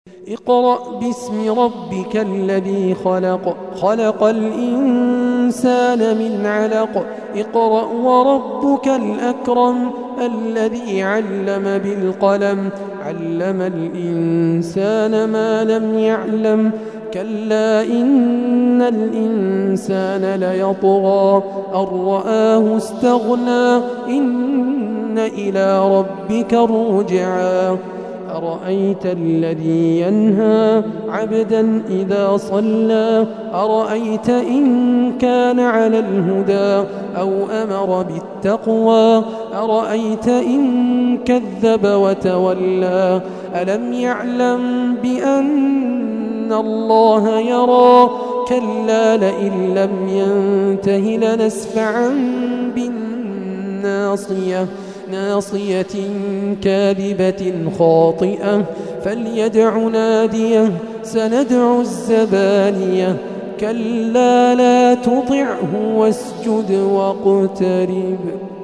اقرأ باسم ربك الذي خلق خلق الإنسان من علق اقرأ وربك الأكرم الذي علم بالقلم علم الإنسان ما لم يعلم كلا إن الإنسان ليطغى أن رآه استغنى إن إلى ربك الرجعى أرأيت الذي ينهى عبدا إذا صلى أرأيت إن كان على الهدى أو أمر بالتقوى أرأيت إن كذب وتولى ألم يعلم بأن الله يرى كلا لئن لم ينته لنسفعا بالناصية ناصية كاذبة خاطئة فليدع ناديه سندع الزبانية كلا لا تطعه واسجد واقترب